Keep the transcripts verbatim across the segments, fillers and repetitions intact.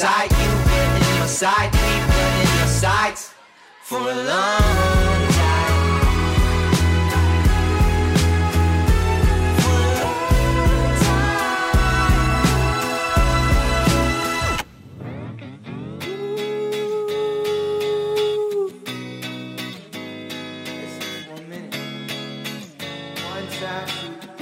sight. You were in my sight, we were in my sights for a long time. For a long time. Listen for a minute. One time.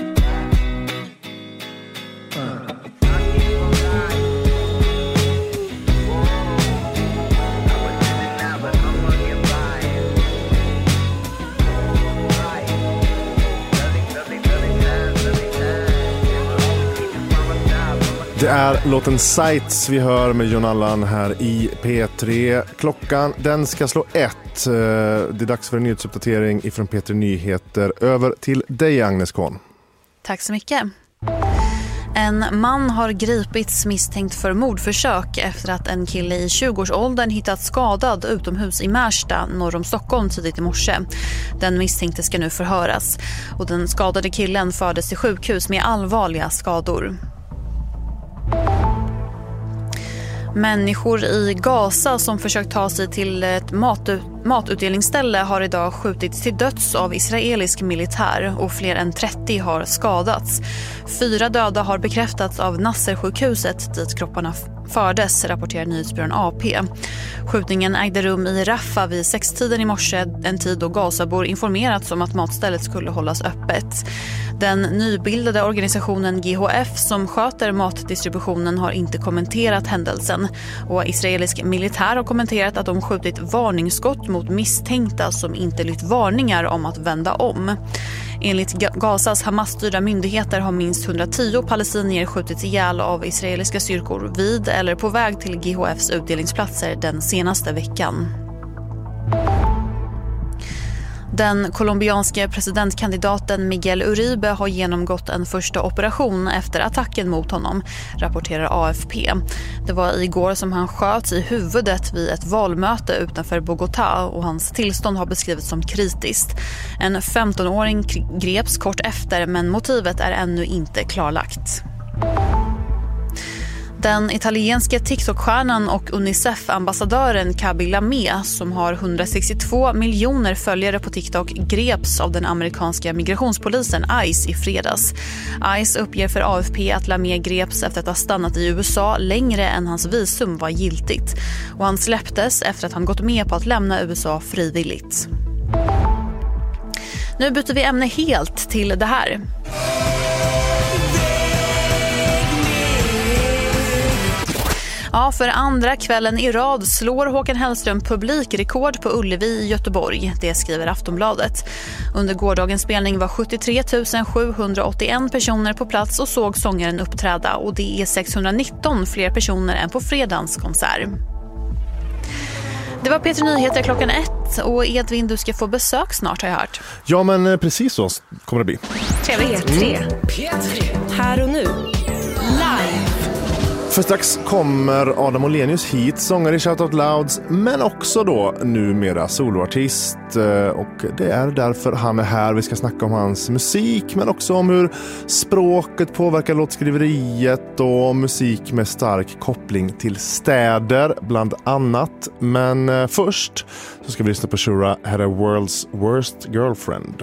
Det är låten Sights vi hör med John Allan här i P tre. Klockan, den ska slå ett. Det är dags för en nyhetsuppdatering ifrån P tre Nyheter. Över till dig, Agnes Kohn. Tack så mycket. En man har gripits misstänkt för mordförsök efter att en kille i tjugoårsåldern hittats skadad utomhus i Märsta norr om Stockholm tidigt i morse. Den misstänkte ska nu förhöras och den skadade killen fördes till sjukhus med allvarliga skador. Människor i Gaza som försökt ta sig till ett mat- matutdelningsställe har idag skjutits till döds av israelisk militär och fler än trettio har skadats. Fyra döda har bekräftats av Nasser-sjukhuset dit kropparna fördes, rapporterar nyhetsbyrån A P. Skjutningen ägde rum i Rafah vid sextiden i morse, en tid då Gazabor informerats om att matstället skulle hållas öppet. Den nybildade organisationen G H F som sköter matdistributionen har inte kommenterat händelsen och israelisk militär har kommenterat att de skjutit varningsskott mot misstänkta som inte lytt varningar om att vända om. Enligt Gazas Hamas-styrda myndigheter har minst hundratio palestinier skjutits ihjäl av israeliska styrkor vid eller på väg till G H Fs utdelningsplatser den senaste veckan. Den colombianske presidentkandidaten Miguel Uribe har genomgått en första operation efter attacken mot honom, rapporterar A F P. Det var igår som han sköts i huvudet vid ett valmöte utanför Bogotá och hans tillstånd har beskrivits som kritiskt. En femtonåring greps kort efter men motivet är ännu inte klarlagt. Den italienske TikTok-stjärnan och Unicef-ambassadören Kaby Lamé, som har hundrasextiotvå miljoner följare på TikTok, greps av den amerikanska migrationspolisen ICE i fredags. ICE uppger för A F P att Lamé greps efter att ha stannat i U S A längre än hans visum var giltigt. Och han släpptes efter att han gått med på att lämna U S A frivilligt. Nu byter vi ämne helt till det här. Ja, för andra kvällen i rad slår Håkan Hellström publikrekord på Ullevi i Göteborg. Det skriver Aftonbladet. Under gårdagens spelning var sjuttiotre tusen sjuhundraåttioen personer på plats och såg sångaren uppträda. Och det är sexhundranitton fler personer än på fredagens konsert. Det var P tre Nyheter klockan ett och Edvin, du ska få besök snart har jag hört. Ja, men precis så kommer det bli. Trevligt. P tre. P tre. Här och nu. Live. För strax kommer Adam Olenius hit, sångare i Shout Out Louds, men också då numera soloartist. Och det är därför han är här. Vi ska snacka om hans musik, men också om hur språket påverkar låtskriveriet och musik med stark koppling till städer, bland annat. Men först så ska vi lyssna på Shura Had a World's Worst Girlfriend.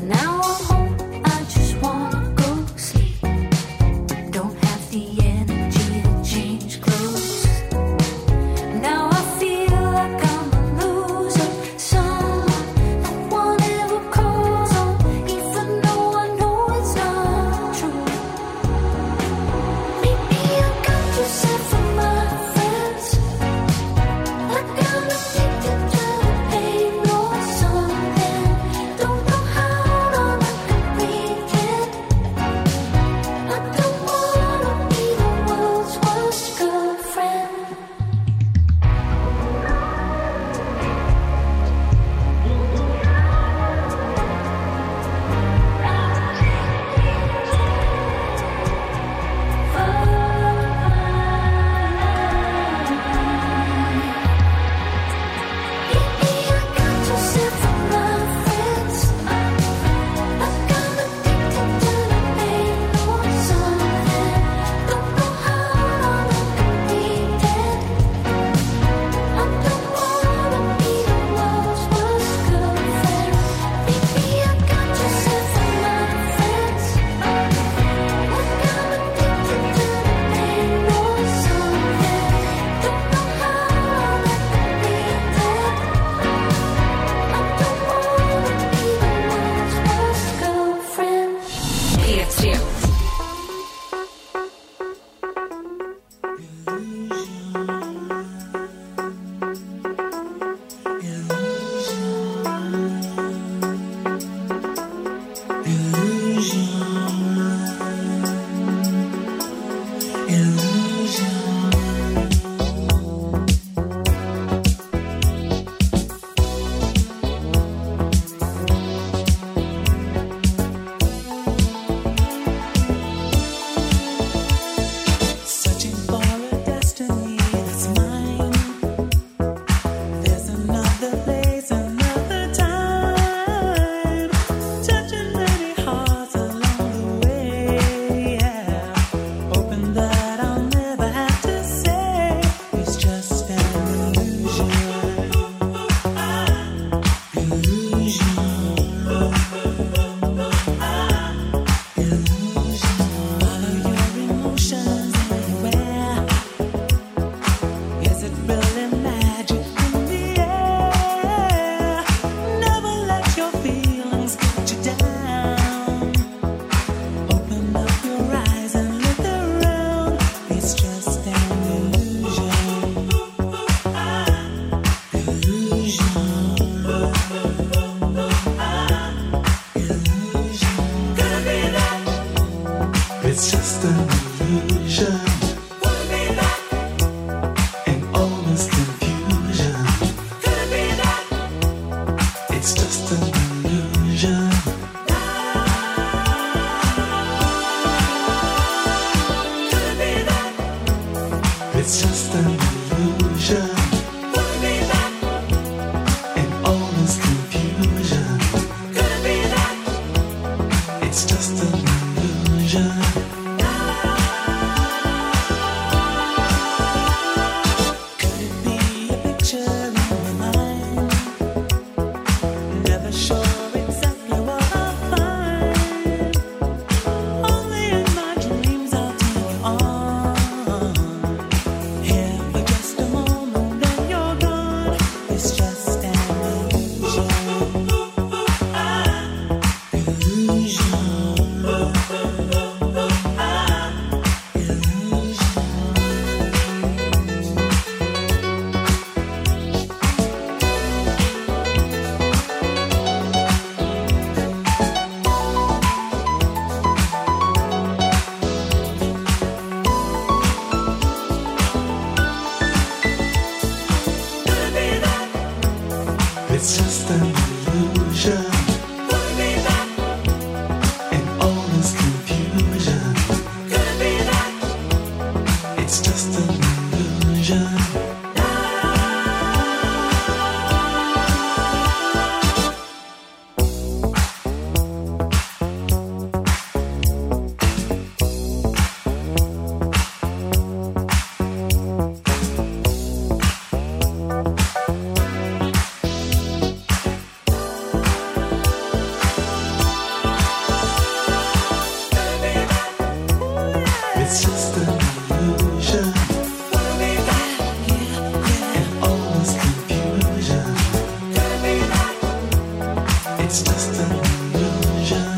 Energy. illusion. Could it be that? In all this confusion. Could it be that? It's just an illusion. Could it be that? It's just an illusion. Could it be that? In all this confusion. Could it be that? It's just an illusion. Could it be a picture in my mind? Never sure exactly what I'll find. Only in my dreams I'll take you on. Here for just a moment, then you're gone. It's just an illusion. It's just an illusion. Could it be that? In all this confusion. Could it be that? It's just an illusion. It's just an illusion. Could it be that? In all this confusion. Could it be that? It's just an illusion.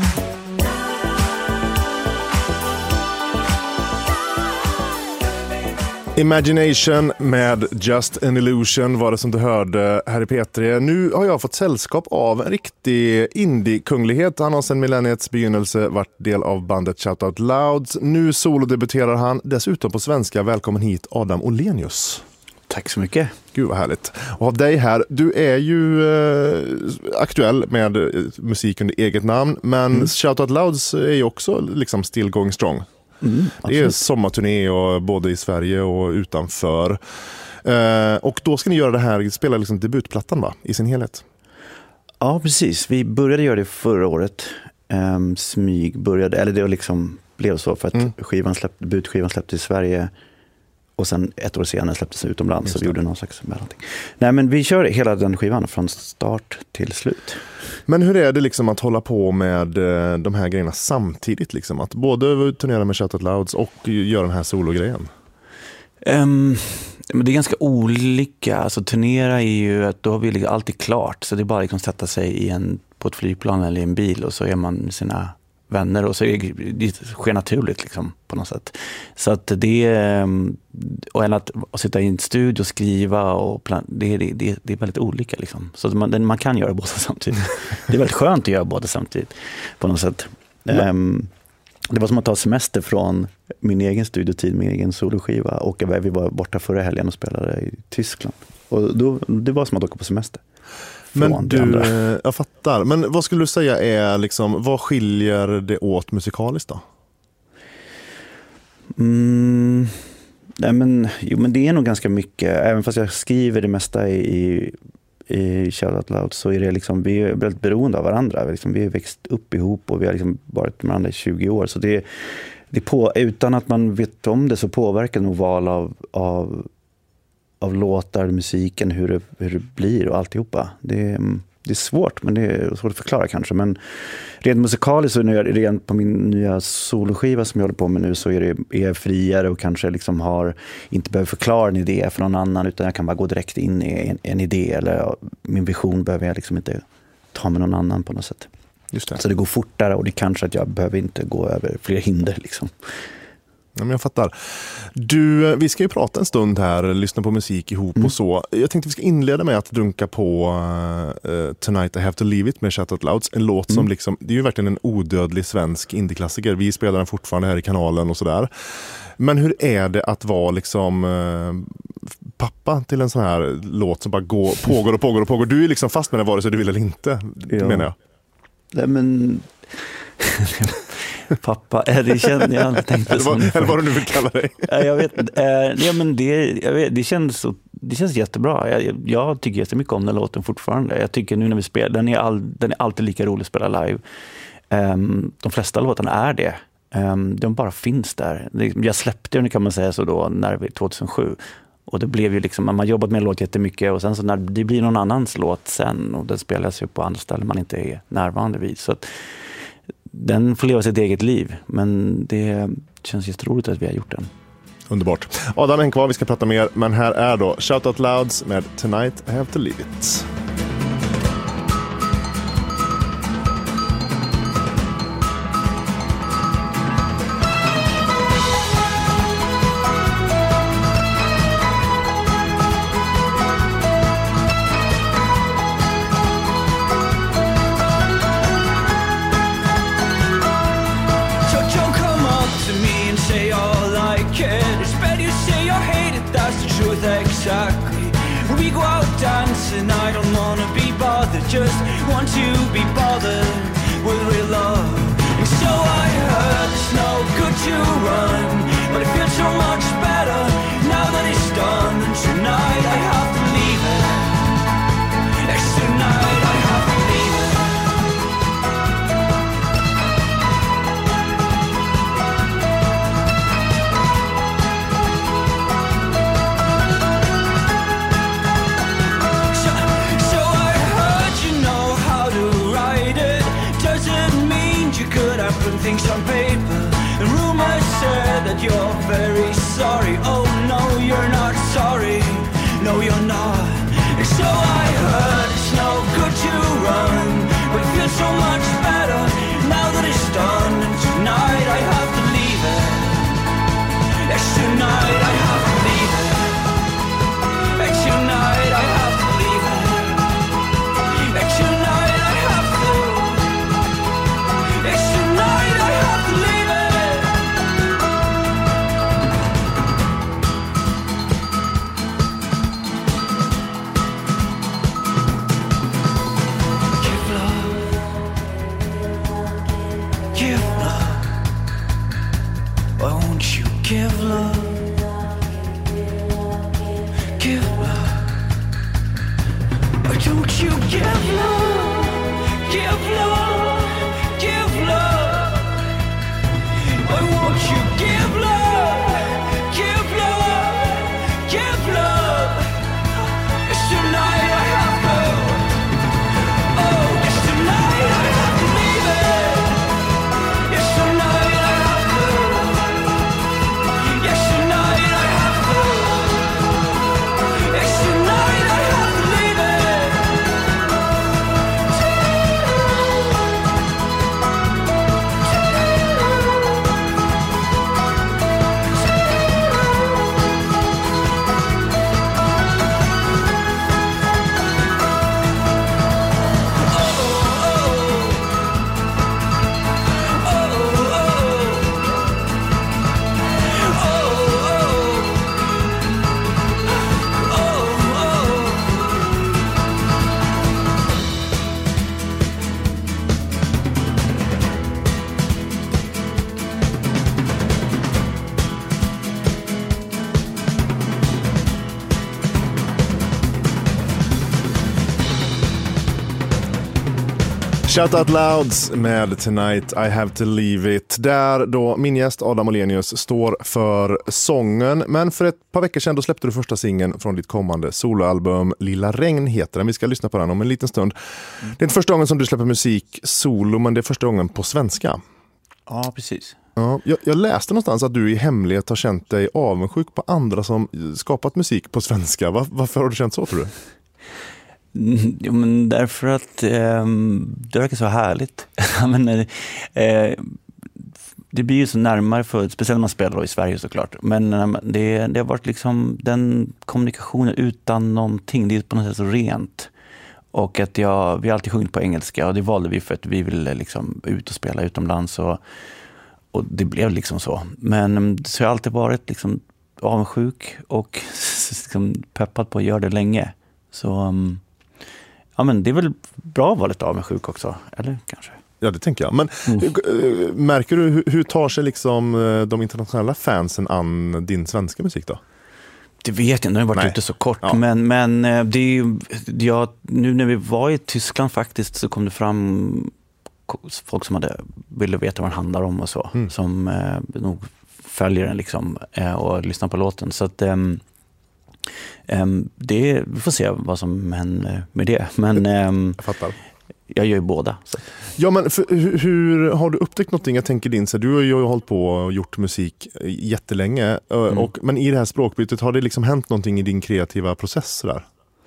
Imagination med Just an Illusion var det som du hörde här i P tre. Nu har jag fått sällskap av en riktig indie-kunglighet. Han har sedan millenniets begynnelse varit del av bandet Shout Out Louds. Nu solodebuterar han dessutom på svenska. Välkommen hit Adam Olenius. Tack så mycket. Gud vad härligt. Och ha dig här. Du är ju eh, aktuell med eh, musik under eget namn. Men mm. Shout Out Louds är ju också liksom still going strong. Mm, det är sommarturné och både i Sverige och utanför. Eh, och då ska ni göra det här, spela liksom debutplattan va? I sin helhet. Ja, precis. Vi började göra det förra året. Um, smyg började, eller det liksom blev så för att mm. skivan släpp, debutskivan släpptes i Sverige och sen ett år senare släpptes den utomlands. Just så vi gjorde någon slags mellanting. Nej, men vi kör hela den skivan från start till slut. Men hur är det liksom att hålla på med de här grejerna samtidigt? Liksom? Att både turnera med Shout Out Louds och göra den här sologrejen? Um, men det är ganska olika. Alltså turnera är ju att då har vi liksom alltid klart. Så det är bara liksom sätta sig i en, på ett flygplan eller i en bil och så är man med sina vänner och så är det, det sker naturligt liksom på något sätt. Så att det är, och än att, att sitta i en studio och skriva och plan, det, det, det, det är väldigt olika liksom. Så att man, man kan göra båda samtidigt. Det är väldigt skönt att göra båda samtidigt på något sätt. Mm. Um, det var som att ta semester från min egen studiotid, min egen soloskiva och vi var borta förra helgen och spelade i Tyskland. Och då, det var som att åka på semester. Men du, jag fattar. Men vad skulle du säga är liksom, vad skiljer det åt musikaliskt då? Mm, nej men, jo, men det är nog ganska mycket. Även fast jag skriver det mesta i, i Shout Out Loud så är det liksom, vi är väldigt beroende av varandra. Vi, liksom, vi har växt upp ihop och vi har liksom varit med varandra i tjugo år. Så det, det på, utan att man vet om det så påverkar nog val av, av av låtar, musiken, hur det, hur det blir och alltihopa. Det är, det är svårt, men det är svårt att förklara kanske. Men rent musikaliskt så nu, rent på min nya soloskiva som jag håller på med nu så är det är jag friare och kanske liksom har, inte behöver förklara en idé för någon annan utan jag kan bara gå direkt in i en, en idé eller min vision behöver jag liksom inte ta med någon annan på något sätt. Just det. Så det går fortare och det kanske att jag behöver inte gå över fler hinder liksom. Ja, men jag fattar. Du, vi ska ju prata en stund här, lyssna på musik ihop mm. och så. Jag tänkte vi ska inleda med att drunka på uh, Tonight I Have To Leave It med Shout Out Louds. En låt mm. som liksom, det är ju verkligen en odödlig svensk indieklassiker. Vi spelar den fortfarande här i kanalen och sådär. Men hur är det att vara liksom uh, pappa till en sån här låt som bara går, pågår och pågår och pågår? Du är liksom fast med den vare sig du vill eller inte, ja. menar jag. Nej, men... Pappa, det känner jag aldrig tänkte eller, vad, eller vad du nu vill kalla dig. Jag vet inte. Ja, men det, jag vet, det, känns så, det känns jättebra. Jag, jag tycker jättemycket om den låten fortfarande. Jag tycker nu när vi spelar, den är, all, den är alltid lika rolig att spela live. Um, de flesta låtarna är det. Um, de bara finns där. Jag släppte den, kan man säga så då, när vi tjugohundrasju. Och det blev ju liksom, man har jobbat med en låt jättemycket och sen så när det blir någon annans låt sen och den spelas ju på andra ställen man inte är närvarande vid. Så att den får leva sitt eget liv, men det känns jätteroligt att vi har gjort den. Underbart. Adam häng kvar, vi ska prata mer, men här är då Shout Out Louds med Tonight I Have To Leave It. Just want to be bothered with real love. And so I heard it's no good to run, but it feels so much better now that it's done. And tonight I have to leave it. Yes, tonight I have to leave it. Things on paper, and rumors said that you're very sorry. Oh no, you're not sorry. No, you're not. And so I heard it's no good to run, but it feels so much better now that it's done. And tonight I have to leave it. Yes, tonight I have to leave it. And tonight I have to leave it. And tonight I have to. It's tonight I have to leave it. Give love, give love. Why won't you give love? Give love. Why don't you give love? Give love. Give love. Why won't you give love? Give love. Give love. It's tonight I have to. Oh, it's tonight I have to leave it. It's tonight I have to. Yes, tonight I have to. It's tonight I have to leave it. Shout Out Louds med Tonight I Have To Leave It. Där då min gäst Adam Åhlenius står för sången. Men för ett par veckor sedan då släppte du första singeln från ditt kommande soloalbum. Lilla regn heter den. Vi ska lyssna på den om en liten stund. Mm. Det är inte första gången som du släpper musik solo, men det är första gången på svenska. Ja, precis. Ja, jag, jag läste någonstans att du i hemlighet har känt dig avundsjuk på andra som skapat musik på svenska. Var, varför har du känt så, tror du? Jo, men därför att eh, det verkar så härligt. men, eh, det blir ju så närmare för, speciellt när man spelar då i Sverige såklart. Men äm, det, det har varit liksom den kommunikationen utan någonting. Det är på något sätt så rent. Och att jag, vi har alltid sjungit på engelska och det valde vi för att vi ville liksom ut och spela utomlands. Och, och det blev liksom så. Men så har jag alltid varit liksom avundsjuk och liksom peppad på att göra det länge. Så um, ja, men det är väl bra att vara lite avundsjuk också, eller kanske? Ja, det tänker jag. Men mm. märker du, hur, hur tar sig liksom de internationella fansen an din svenska musik då? Det vet jag, det har varit Nej. ute så kort. Ja. Men, men det är ju, ja, nu när vi var i Tyskland faktiskt så kom det fram folk som hade, ville veta vad den handlar om och så. Mm. Som eh, nog följer den liksom eh, och lyssnar på låten. Så att um, um, det, vi får se vad som händer med det. Men um, jag fattar. Jag gör ju båda. Så. Ja, men för, hur, hur har du upptäckt någonting? Jag tänker din, så du har ju hållit på och gjort musik jättelänge. Mm. Och, men i det här språkbytet, har det liksom hänt någonting i din kreativa process där?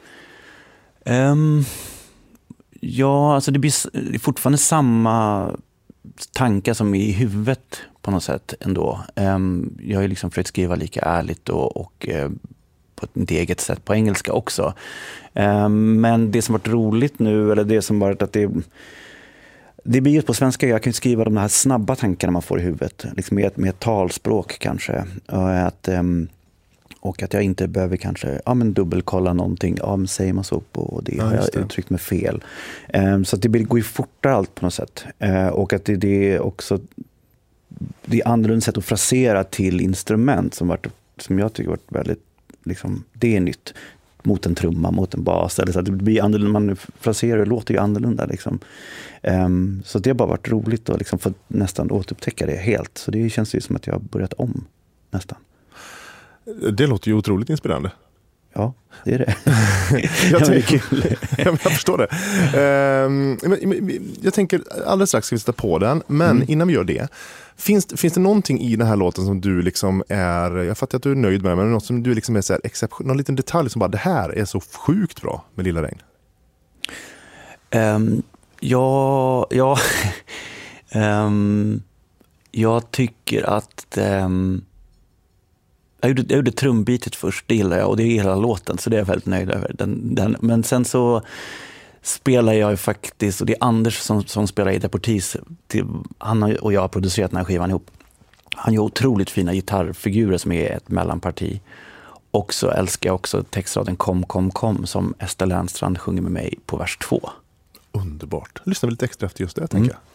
Um, ja, alltså det blir fortfarande samma tankar som i huvudet på något sätt ändå. Um, jag har ju liksom försökt skriva lika ärligt och, och uh, på ett eget sätt på engelska också. Um, men det som varit roligt nu, eller det som varit att det det blir just på svenska, jag kan ju skriva de här snabba tankarna man får i huvudet, liksom med, med ett talspråk kanske. Och att, um, och att jag inte behöver kanske ja, men dubbelkolla någonting, ja men säger man så på det ja, har jag det. uttryckt mig fel. Um, så att det går ju fortare allt på något sätt. Uh, och att det, det är också det är annorlunda sätt att frasera till instrument som, varit, som jag tycker varit väldigt liksom, det är nytt mot en trumma, mot en bas eller så att det blir annorlunda, man fraserar och låter ju annorlunda liksom. Um, så det har bara varit roligt att liksom få nästan återupptäcka det helt, så det känns ju som att jag har börjat om nästan. Det låter ju otroligt inspirerande. Ja, det är det. jag, tänker, jag förstår det. Um, jag tänker alldeles strax ska vi sätta på den, men mm. innan vi gör det, finns, finns det någonting i den här låten som du liksom är, jag fattar att du är nöjd med det, men något som du liksom är så här exception, någon liten detalj som bara, det här är så sjukt bra med Lilla Regn? Um, ja, ja um, jag tycker att um, Jag gjorde, jag gjorde trumbitet först, det gillar jag, och det är hela låten, så det är jag väldigt nöjd över. Den, den, men sen så spelar jag ju faktiskt, och det är Anders som, som spelar i Deportees, till, han och jag har producerat den här skivan ihop. Han gör otroligt fina gitarrfigurer som är ett mellanparti. Och så älskar jag också textraden Kom, kom, kom som Ester Lernstrand sjunger med mig på vers två. Underbart. Lyssna lite extra efter just det, tänker jag.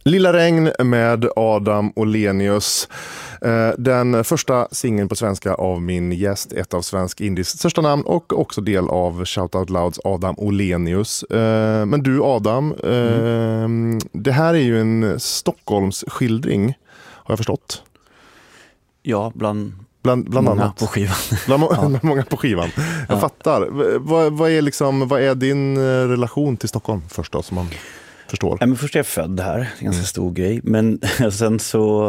Lilla regn med Adam Olenius. Den första singeln på svenska av min gäst, ett av svensk indies största namn och också del av Shout Out Louds Adam Olenius. Men du Adam, mm. det här är ju en Stockholms skildring, har jag förstått. Ja, bland, bland, bland många annat. på skivan. Bland må- ja. många på skivan. Jag ja. fattar. Vad, vad, är liksom, vad är din relation till Stockholm först då, som man förstår? Ja, men först är jag född här, det är en ganska mm. stor grej. Men sen så...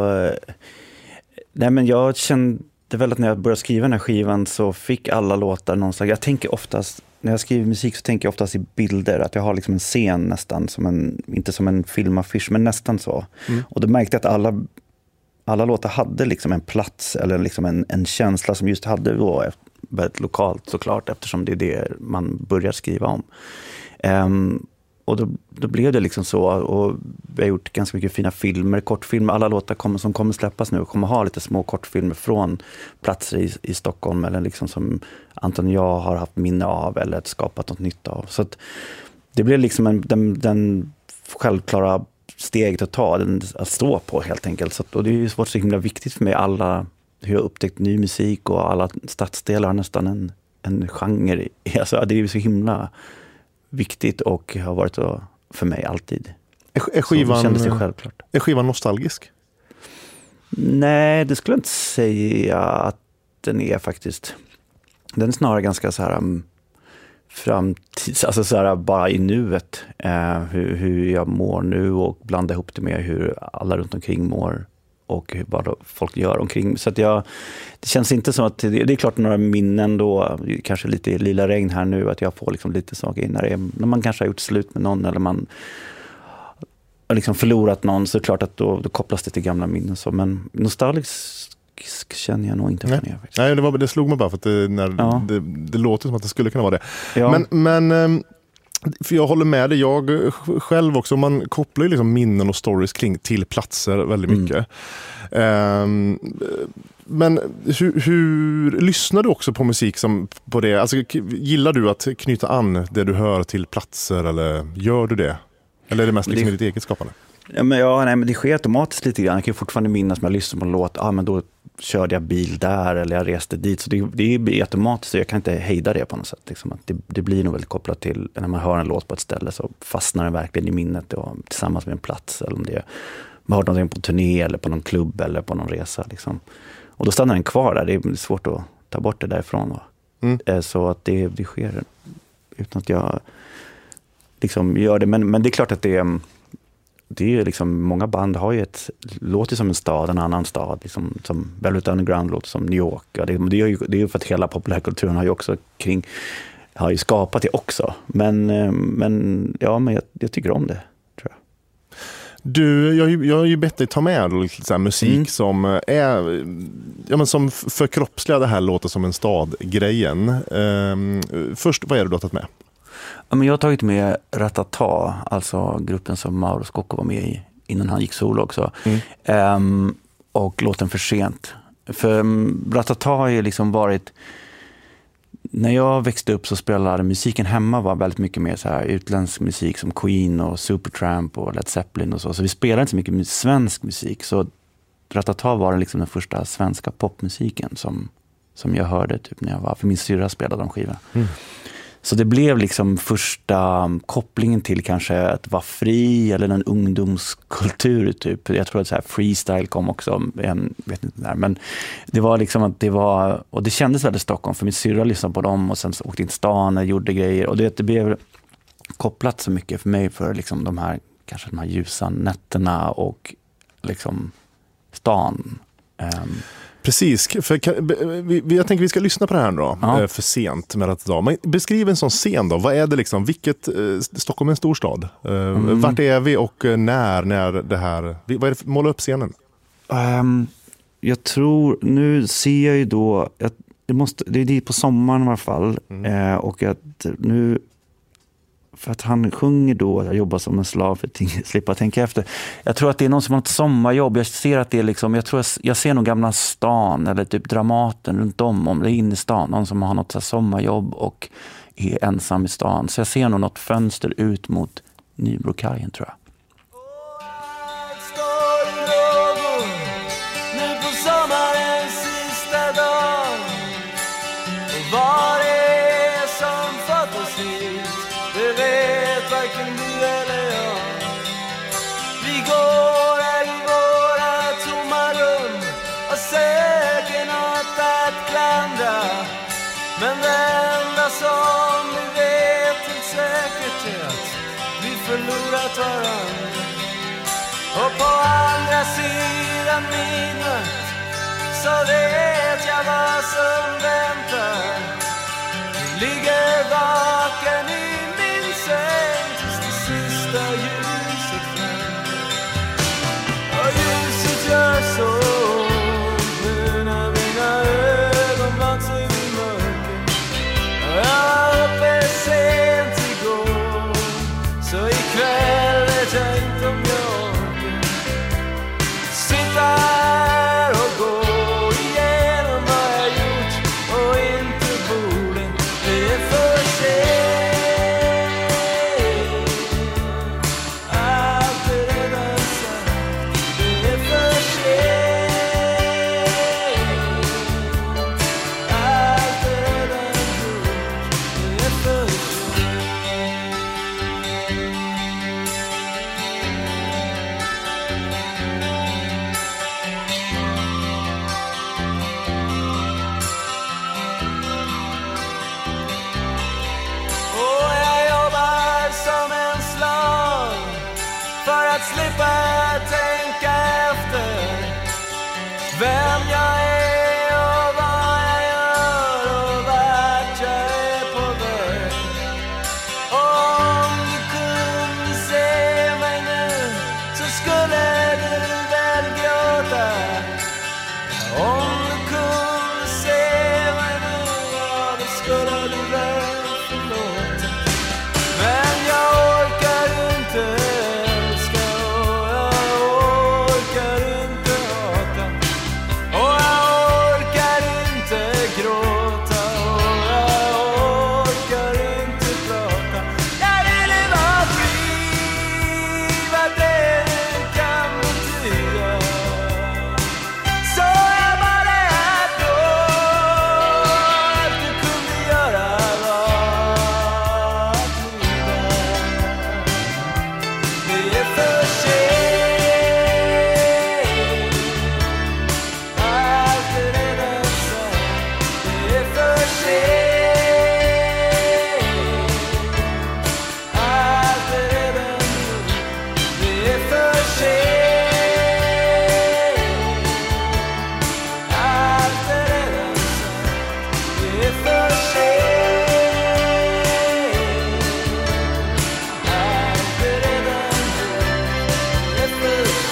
Nej, men jag kände väl att när jag började skriva den här skivan så fick alla låtar någon slags... Jag tänker oftast, när jag skriver musik så tänker jag oftast i bilder. Att jag har liksom en scen nästan, som en, inte som en filmaffisch, men nästan så. Mm. Och då märkte jag att alla, alla låtar hade liksom en plats eller liksom en, en känsla som just hade då väldigt lokalt såklart, eftersom det är det man börjar skriva om. Um, Och då, då blev det liksom så, och vi har gjort ganska mycket fina filmer, kortfilmer. Alla låtar kommer, som kommer släppas nu kommer ha lite små kortfilmer från platser i, i Stockholm, eller liksom som Anton och jag har haft minne av eller skapat något nytt av. Så att det blev liksom en, den, den självklara steget att ta, den, att stå på helt enkelt. Så att, och det är ju så himla viktigt för mig, alla, hur jag upptäckt ny musik, och alla stadsdelar har nästan en, en genre. Alltså, det är ju så himla viktigt och har varit så för mig alltid. Är, är, skivan, det självklart. är skivan nostalgisk? Nej, det skulle jag inte säga att den är faktiskt. Den är snarare ganska så här um, framtids, alltså så här bara i nuet. Eh, hur, hur jag mår nu, och blanda ihop det med hur alla runt omkring mår och vad folk gör omkring. Så att jag, det känns inte som att, det är klart några minnen då, kanske lite i Lilla regn här nu, att jag får liksom lite saker när, det är, när man kanske har gjort slut med någon, eller man har liksom förlorat någon, så är det klart att då, då kopplas det till gamla minnen. Så, men nostalgisk känner jag nog inte för Nej, Nej det, var, det slog mig bara för att det, när, ja. det, det låter som att det skulle kunna vara det. Ja. Men, men för jag håller med dig, jag själv också, man kopplar ju liksom minnen och stories kring till platser väldigt mycket. Mm. Um, men hur, hur lyssnar du också på musik som på det? Alltså, gillar du att knyta an det du hör till platser, eller gör du det? Eller är det mest liksom det, i ditt eget skapande? Ja, men, ja, nej, men det sker automatiskt lite grann. Jag kan ju fortfarande minnas när jag lyssnar på en låt, ah, men då körde jag bil där, eller jag reste dit. Så det, det är automatiskt, så jag kan inte hejda det på något sätt. Liksom. Att det, det blir nog väldigt kopplat till, när man hör en låt på ett ställe så fastnar den verkligen i minnet då, tillsammans med en plats. Eller om det är, man har hört någonting på turné eller på någon klubb eller på någon resa. Liksom. Och då stannar den kvar där. Det är svårt att ta bort det därifrån. Då. Mm. Så att det, det sker utan att jag liksom gör det. Men, men det är klart att det är... Det är ju liksom, många band har ju ett, låter som en stad, en annan stad, liksom, som Velvet Underground låter som New York. Ja, det, det är ju det är ju för att hela populärkulturen har ju också kring, har ju skapat det också. Men, men ja, men jag, jag tycker om det, tror jag. Du, jag, jag har ju bett dig ta med då, lite så här musik mm. som är, ja, men som förkroppsliga det här låter som en stad-grejen. Um, först, vad är det du har tagit med? Ja, men jag har tagit med Ratata, alltså gruppen som Mauro Scocco var med i innan han gick solo också. Mm. Um, och låten För sent. För um, Ratata har ju liksom varit... När jag växte upp så spelade musiken hemma var väldigt mycket mer så här utländsk musik som Queen och Supertramp och Led Zeppelin och så. Så vi spelade inte så mycket svensk musik. Så Ratata var liksom den första svenska popmusiken som, som jag hörde typ när jag var... För min syrra spelade de skivan. Mm. Så det blev liksom första kopplingen till kanske att vara fri eller en ungdomskultur typ. Jag tror att så här freestyle kom också, jag vet inte där, men det var liksom att det var, och det kändes väldigt Stockholm, för min syrra lyssnade på dem och sen så åkte in till stan och gjorde grejer, och det, det blev kopplat så mycket för mig för liksom de här, kanske de här ljusa nätterna och liksom stan. Um, Precis, för vi, jag tänker vi ska lyssna på det här då, ja. För sent med att men beskriv en sån scen då, vad är det liksom, vilket, Stockholm är en stor stad, mm. vart är vi och när, när det här, vad är det, måla upp scenen? Um, jag tror, nu ser jag ju då, jag, det, måste, det är dit på sommaren i alla fall, mm. eh, och att nu, för att han sjunger då, jag jobbar som en slav för att slippa tänka efter. Jag tror att det är någon som har ett sommarjobb. Jag ser att det är liksom, jag tror jag, jag ser nog Gamla stan eller typ Dramaten runt om, om det är inne i stan. Någon som har något så här sommarjobb och är ensam i stan. Så jag ser nog något fönster ut mot Nybrokajen, tror jag. Men det enda som vi vet helt säkert är att vi förlorat varandra. Och på andra sidan midnatt så vet jag vad som väntar. Du ligger vaken i min säng tills det sista ljuset fram. Och ljuset gör så nu när mina ögon vaknar i mörker. Jag var uppe sent igår, så ikväll vet jag inte om jag orkar sitta här och gå igenom vad jag gjort och inte borde. Det är för sent. Allt är redan sagt. Det är för sent. Allt är redan gjort. Det är för sent. Och jag jobbar som en slav för att slippa tänka efter vem jag är och vad jag gör och vart jag är på väg. Om du kunde se mig nu så skulle du väl gråta. Om du kunde se mig nu, ja, då skulle du väl förlåta. Men jag orkar inte älska och jag orkar inte hata. Och jag orkar inte gråta och jag orkar inte prata. Jag vill vara fri, vad det nu kan betyda. Så jag bara är då att du kunde göra vad du vill. Det är för sent. Allt är redan sagt. Det är för sent. Allt är redan gjort. Det är för sent. Allt är redan sagt. Det är för sent. Allt är redan gjort. Det är för sent.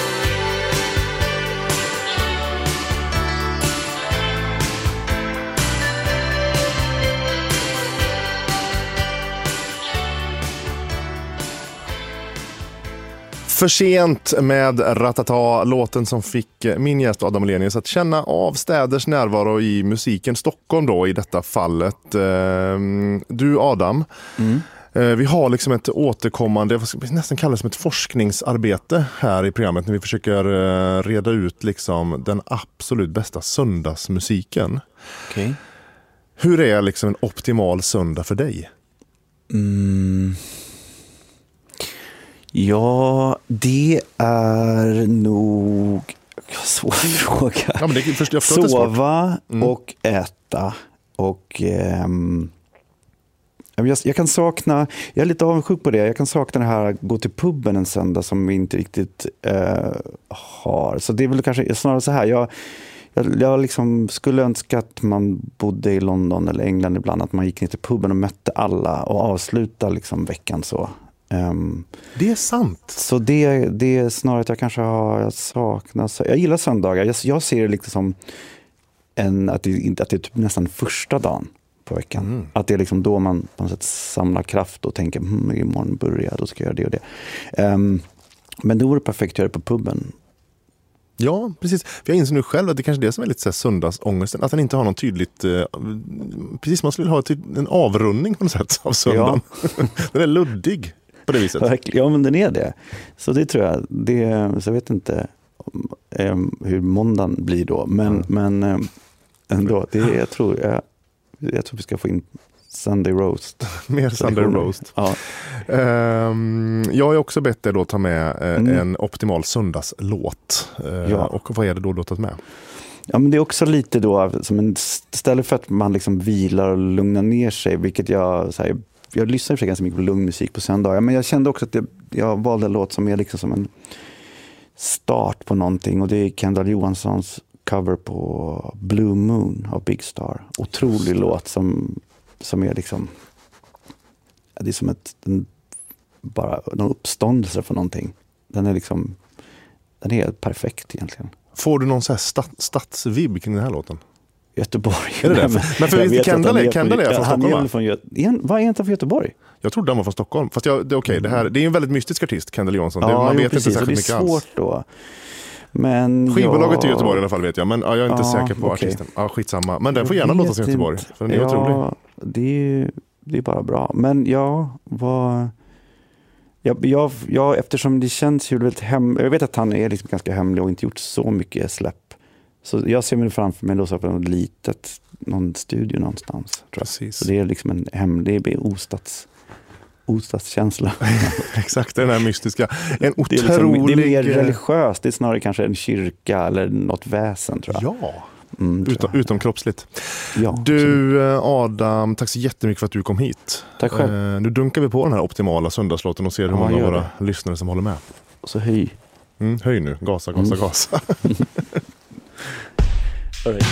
För sent med Ratata, låten som fick min gäst Adam Åhlenius att känna av städers närvaro i musiken. Stockholm då i detta fallet. Ehm, Du Adam, eh, vi har liksom ett återkommande, jag ska nästan kalla det som ett forskningsarbete här i programmet när vi försöker eh, reda ut liksom den absolut bästa söndagsmusiken. Okej. Hur är liksom en optimal söndag för dig? Mm. Ja, det är nog... Svår fråga. Ja, men det, först, jag förstår att det är svårt. Sova Mm. och äta. Och ehm, jag, jag kan sakna... Jag är lite avundsjuk på det. Jag kan sakna det här att gå till puben en söndag som vi inte riktigt eh, har. Så det är väl kanske snarare så här. Jag, jag, jag liksom skulle önska att man bodde i London eller England ibland. Att man gick ner till puben och mötte alla och avslutade liksom veckan så. Um, Det är sant. Så det, det är snarare att jag kanske har jag saknas. Jag gillar söndagar. Jag, jag ser det liksom som en, att, det, att det är typ nästan första dagen på veckan. Mm. Att det är liksom då man på något sätt samlar kraft och tänker hm, imorgon börjar, då ska jag göra det och det. Um, men då är det perfekt att göra det på puben. Ja, precis. För jag inser nu själv att det kanske är det som är lite så här söndagsångesten. Att den inte har någon tydligt... Eh, precis, man skulle ha ett, en avrundning på något sätt av söndagen. Ja. Den är luddig på det viset. Verkligen. Ja, men den är det. Så det tror jag. Det, så jag vet inte um, hur måndagen blir då. Men, mm. men um, ändå, det, jag, tror, jag, jag tror vi ska få in Sunday Roast. Mer Sunday Roast. Ja. Um, jag är också bett dig då ta med uh, mm. en optimal söndagslåt. Uh, ja. Och vad är det då du har tagit med? Ja, men det är också lite då som en istället för att man liksom vilar och lugnar ner sig, vilket jag så här, jag lyssnar för ganska mycket på lugn musik på söndagar, men jag kände också att jag, jag valde en låt som är liksom som en start på någonting, och det är Kendall Johanssons cover på Blue Moon av Big Star. Otrolig låt som, som är liksom, det är som ett en, bara någon uppståndelse för någonting. Den är liksom, den är helt perfekt egentligen. Får du någon så här stat, stadsvibb kring den här låten? Göteborg. Är det det? Men för Kendall är, Kendall är från Stockholm, va? Från Göte- vad är inte från Göteborg? Jag trodde han var från Stockholm. Fast jag, det är okej, det här det är en väldigt mystisk artist, Kendall Johansson. Det, Ja, man jo, vet precis, inte särskilt det är mycket svårt alls. då. Men Skivbolaget jag... i Göteborg i alla fall vet jag, men ja, jag är inte Ja, säker på okej. artisten. Ja, skitsamma. Men den får Jag gärna låta vet sig i Göteborg, inte. för den är ja, otrolig. Det är, det är bara bra. Men ja, vad... Jag, jag, jag, eftersom det känns ju lite hem... Jag vet att han är liksom ganska hemlig och inte gjort så mycket släpp. Så jag ser mig framför mig låsa på något litet, någon studio någonstans. Tror jag. Precis. Så det är liksom en hemlig, det är ostats, ostadskänsla. Exakt, den här mystiska. En otrolig... Det är, liksom, det är mer religiöst, det är snarare kanske en kyrka eller något väsen, tror jag. Ja, Mm, utom, utom kroppsligt. Ja, Du Adam, tack så jättemycket för att du kom hit. Tack själv. Eh, nu dunkar vi på den här optimala söndagslåten och ser hur Ja, många av gör våra lyssnare som håller med. Så höj. Mm, höj nu, gasa, gasa, Mm. gasa. All right.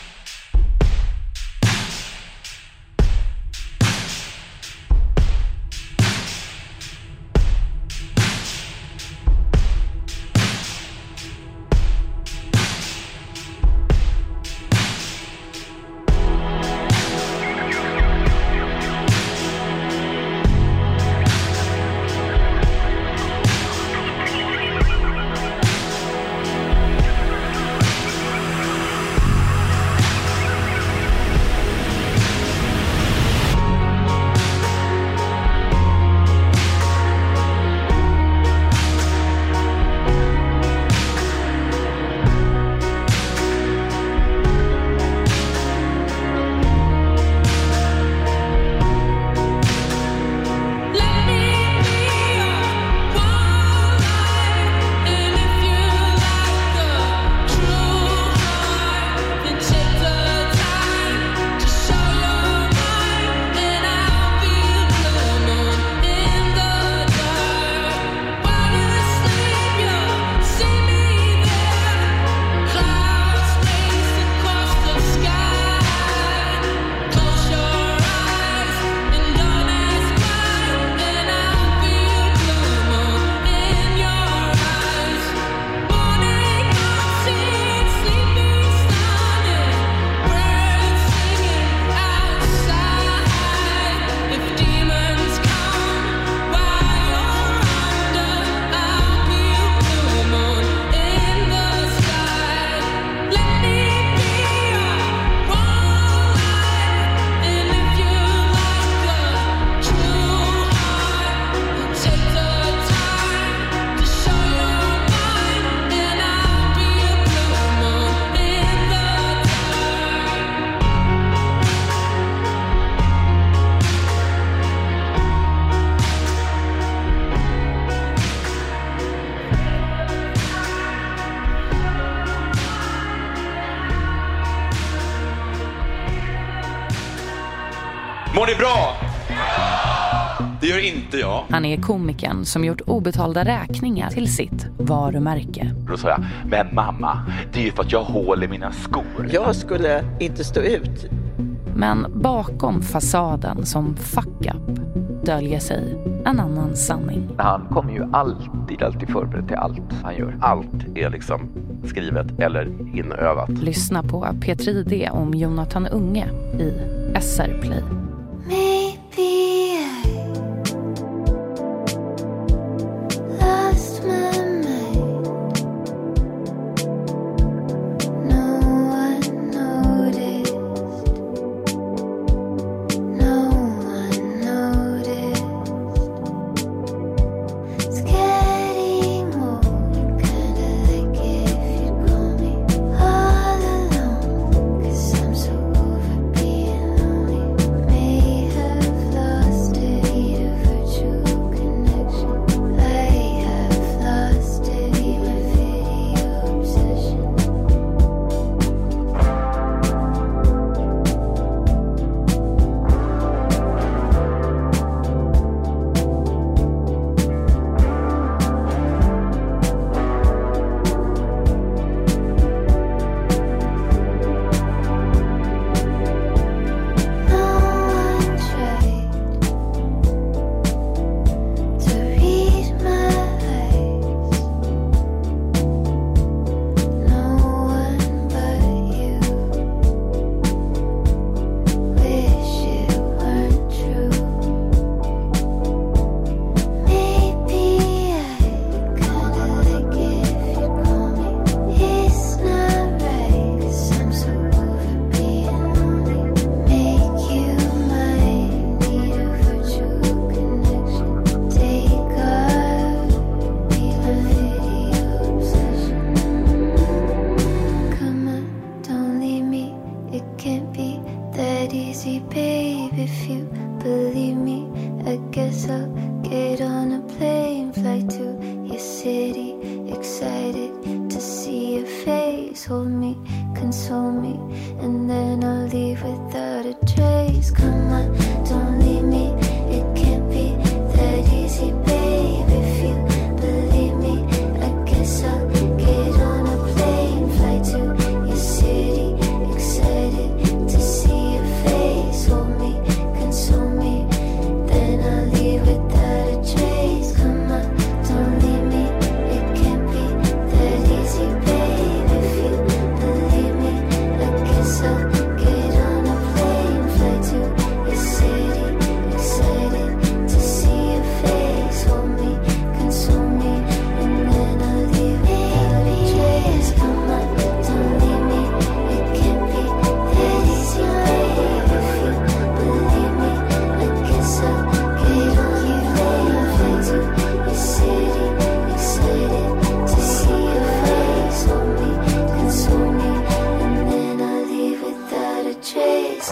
Mår ni bra? Det gör inte jag. Han är komikern som gjort obetalda räkningar till sitt varumärke. Då sa jag, men mamma, det är ju för att jag har hål i mina skor. Jag skulle inte stå ut. Men bakom fasaden som fuck up döljer sig en annan sanning. Han kommer ju alltid, alltid förberedd till allt han gör. Allt är liksom skrivet eller inövat. Lyssna på P tre D om Jonathan Unge i S R Play. Me if you believe me, I guess I'll get on a plane, fly to your city, excited to see your face. Hold me, console me, and then I'll leave without a trace. Come on, don't leave me, it can't be that easy, babe. If you believe me, I guess I'll get on a plane, fly to your city, excited to see your face. Hold me, console me, then I'll leave without a trace. Come on, don't leave me, it can't be that easy, babe. If you believe me, I guess I'll get on a plane, fly to your city, excited to see your face. Hold me, console me, and then I'll leave without a trace. Come on, don't leave me, it can't be that easy, babe. If you believe me, I guess I'll get on a plane, fly to your city, excited to see your face. Hold me, console me, and then I'll leave without a trace.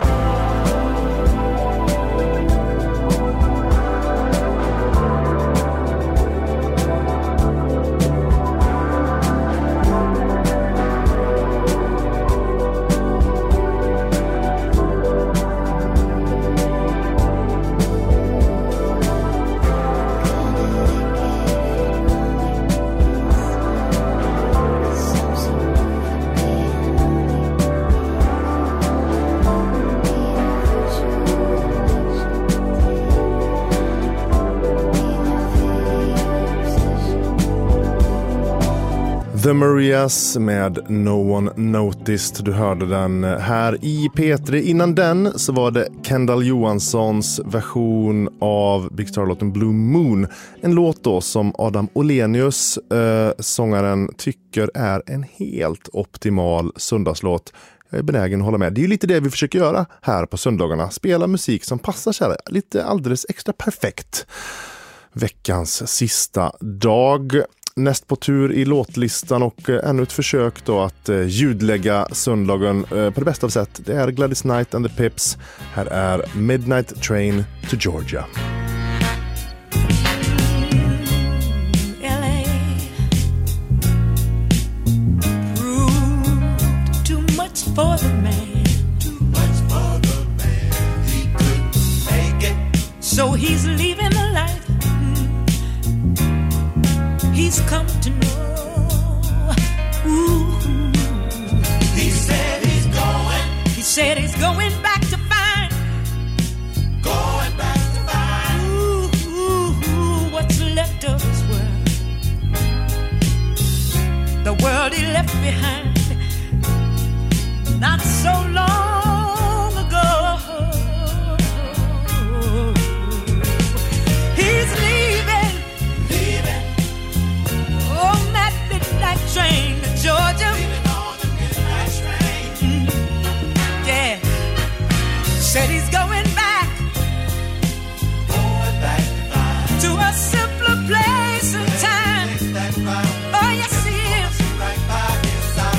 The Marias med No One Noticed. Du hörde den här i P tre. Innan den så var det Kendall Johanssons version av Big Star-låten Blue Moon. En låt då som Adam Olenius, eh, sångaren, tycker är en helt optimal söndagslåt. Jag är benägen att hålla med. Det är ju lite det vi försöker göra här på söndagarna. Spela musik som passar så här, lite alldeles extra perfekt. Veckans sista dag. Näst på tur i låtlistan och eh, ännu ett försök då att eh, ljudlägga söndagen eh, på det bästa sätt. Det är Gladys Knight and the Pips. Här är Midnight Train to Georgia. For the man, too much for the man, he couldn't make it, so he's leaving the life he's come to know. Ooh. He said he's going, he said he's going back to find, going back to find, ooh, ooh, ooh, what's left of his world, the world he left behind not so long ago. He's leaving, leaving on that midnight train to Georgia. Leaving on the midnight train. Mm. Yeah. Said he's going back, going back to a simpler place and time. Oh yes he is. Right by his side.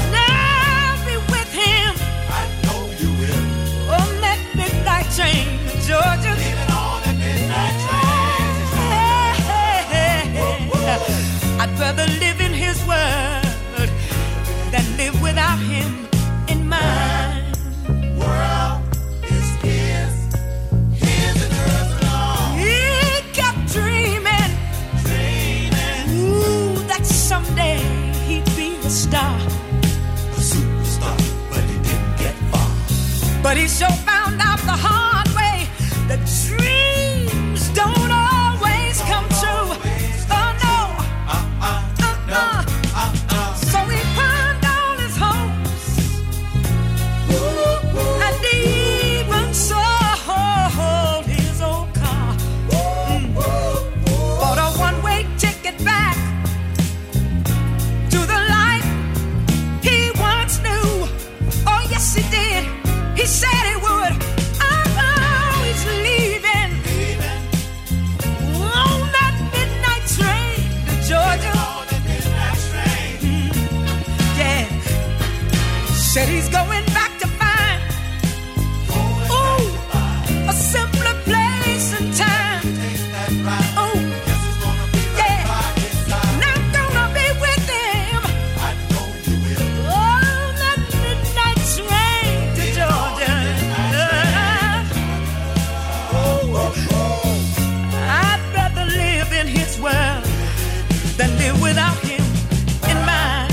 Train to Georgia, leaving on that midnight train. Hey, hey, hey, hey. I'd rather live in his world than live without him in mine. World is his, his and hers alone. He kept dreaming, dreaming, ooh, that someday he'd be a star, a superstar, but he didn't get far. But he sure found out the hard way that dreams don't always come true. Oh no, uh, uh, uh, that live without him in mind.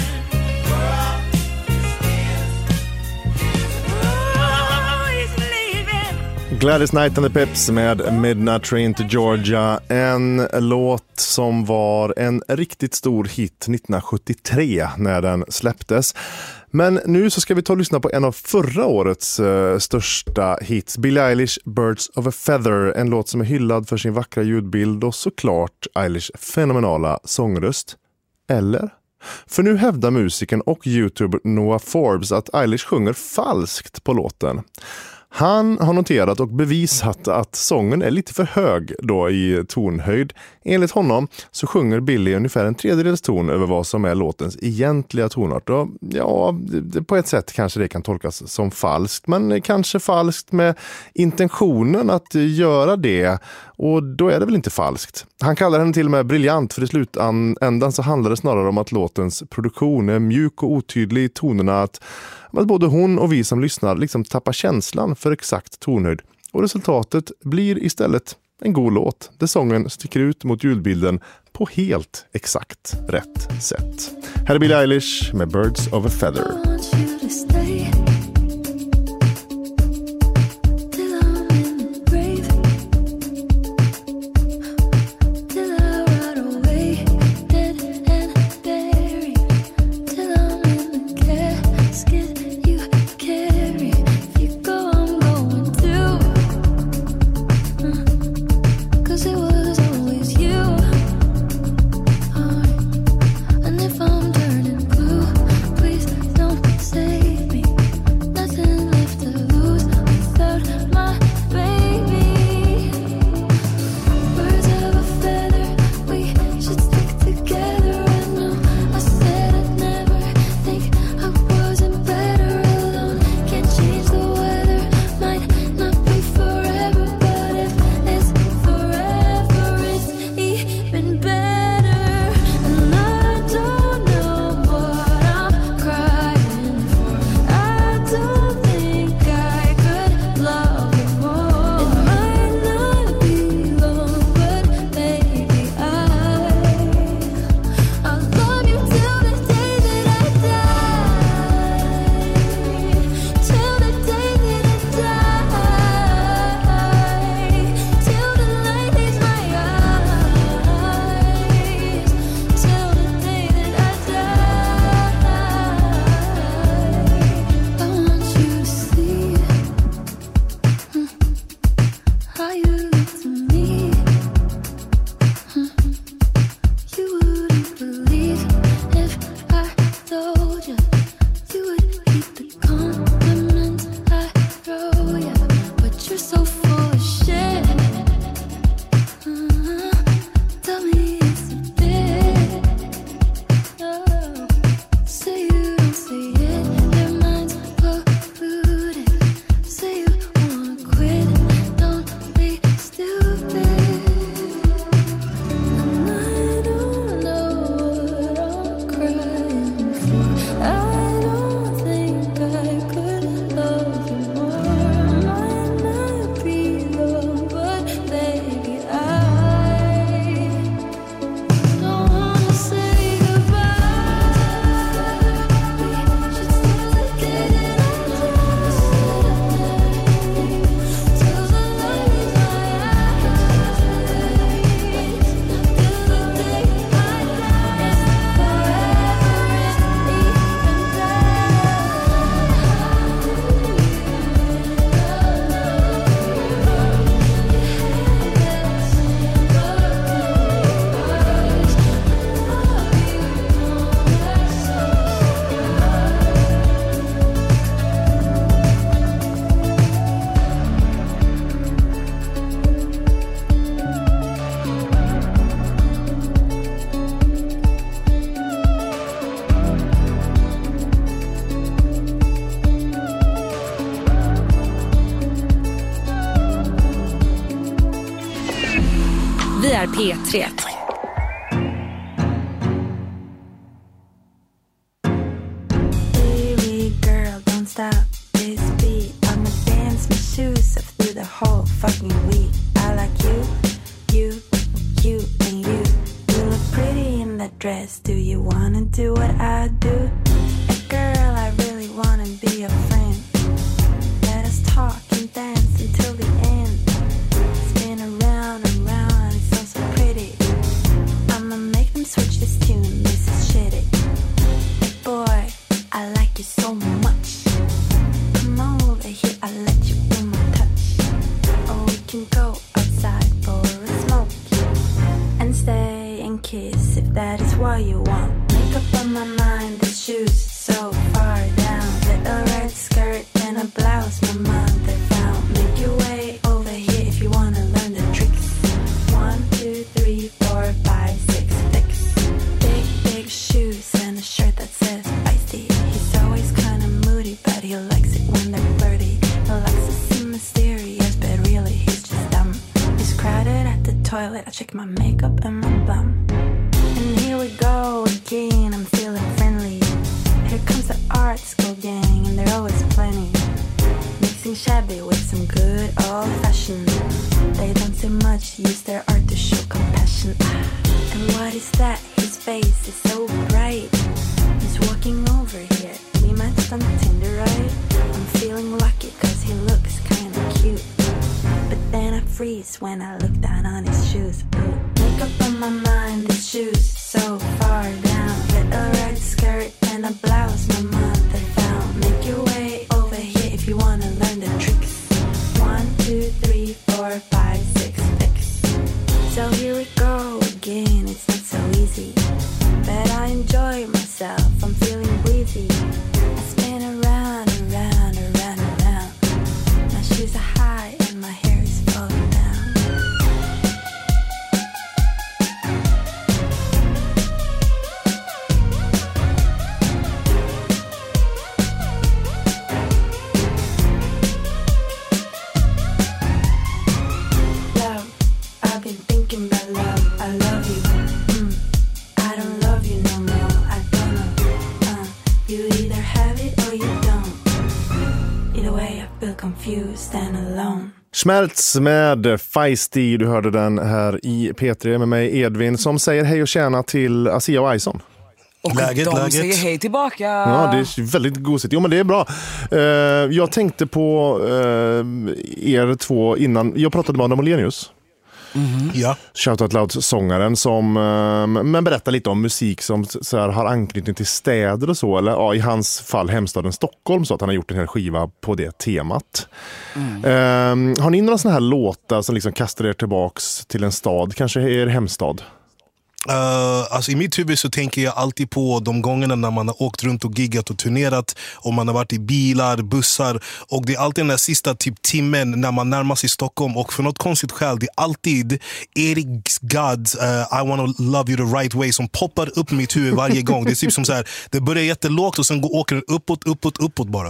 Oh, he's leaving. Gladys Knight and the Pips med Midnight Train to Georgia. En låt som var en riktigt stor hit nittonhundrasjuttiotre när den släpptes. Men nu så ska vi ta och lyssna på en av förra årets uh, största hits. Billie Eilish, Birds of a Feather. En låt som är hyllad för sin vackra ljudbild och såklart Eilish fenomenala sångröst. Eller? För nu hävdar musiken och YouTuber Noah Forbes att Eilish sjunger falskt på låten. Han har noterat och bevisat att sången är lite för hög då i tonhöjd. Enligt honom så sjunger Billie ungefär en tredjedels ton över vad som är låtens egentliga tonart. Och ja, det, på ett sätt kanske det kan tolkas som falskt, men kanske falskt med intentionen att göra det. Och då är det väl inte falskt. Han kallar henne till och med briljant, för i slutändan så handlar det snarare om att låtens produktion är mjuk och otydlig i tonerna, att att både hon och vi som lyssnar liksom tappar känslan för exakt tonhöjd. Och resultatet blir istället en god låt där sången sticker ut mot ljudbilden på helt exakt rätt sätt. Här är Billie Eilish med Birds of a Feather. P tre. Baby girl, don't stop this beat. I'ma dance my shoes off through the whole fucking week. I like you, you, you, and you. You look pretty in that says, do you wanna do what I do? Girl, I really wanna be a friend. Let us talk and dance until the end. Spin around and round, it's all so pretty. I'ma make them switch this tune, this is shitty. Boy, I like you so much. Come over here, I'll let you in my touch. Or we can go outside for a smoke and stay and kiss if that is what you want. Make up on my mind, the shoes so far down. Little red skirt and a blouse my mother found. Make your way over here if you wanna learn the tricks. One, two, three, four, five, six, six. Big, big shoes and a shirt that says feisty. He's always kinda moody, but he likes it when they're flirty. He likes to seem mysterious, but really he's just dumb. He's crowded at the toilet, I check my makeup and my bum. And here we go again, I'm feeling friendly. Here comes the art school gang, and they're always plenty. Mixing shabby with some good old fashioned. They don't say much, use their art to show compassion. And what is that? His face is so bright. He's walking over here. We matched on Tinder, right? I'm feeling lucky cause he looks kinda cute. But then I freeze when I look down on his shoes. Ooh. Makeup on my mind, the shoes so far down. Little red skirt and a blouse my mother found. Make your way over here if you wanna learn the tricks. One, two, three, four, five, six, six. So here we go again, it's not so easy. But I enjoy myself, I'm feeling breezy. I spin around, around, around, around. My shoes are high and my hair is falling down. Love, I've been thinking about love. I love you. Mm. I don't love you no more. I don't know. Uh, you either have it or you don't. Either way, I feel confused and alone. Schmerz med Feisty, du hörde den här i P tre med mig Edvin som säger hej och tjäna till Asia och Aison. Och läget, de läget. säger hej tillbaka. Ja, det är väldigt gosigt. Jo, men det är bra. Uh, jag tänkte på uh, er två innan. Jag pratade med Adam Olenius. Mm-hmm. Ja. Shout Out Loud-sångaren som uh, men berättar lite om musik som så här, har anknytning till städer och så. Eller ja, i hans fall hemstaden Stockholm, så att han har gjort en hel skiva på det temat. Mm. Uh, har ni några såna här låtar som liksom kastar er tillbaks till en stad? Kanske er hemstad? Uh, alltså i mitt huvud så tänker jag alltid på de gångerna när man har åkt runt och giggat och turnerat och man har varit i bilar, bussar, och det är alltid den där sista typ timmen när man närmar sig Stockholm, och för något konstigt skäl det är alltid Eric Gods uh, I wanna love you the right way som poppar upp i mitt huvud varje gång. Det är typ som så här, det börjar jättelågt och sen går åker den uppåt, uppåt, uppåt bara.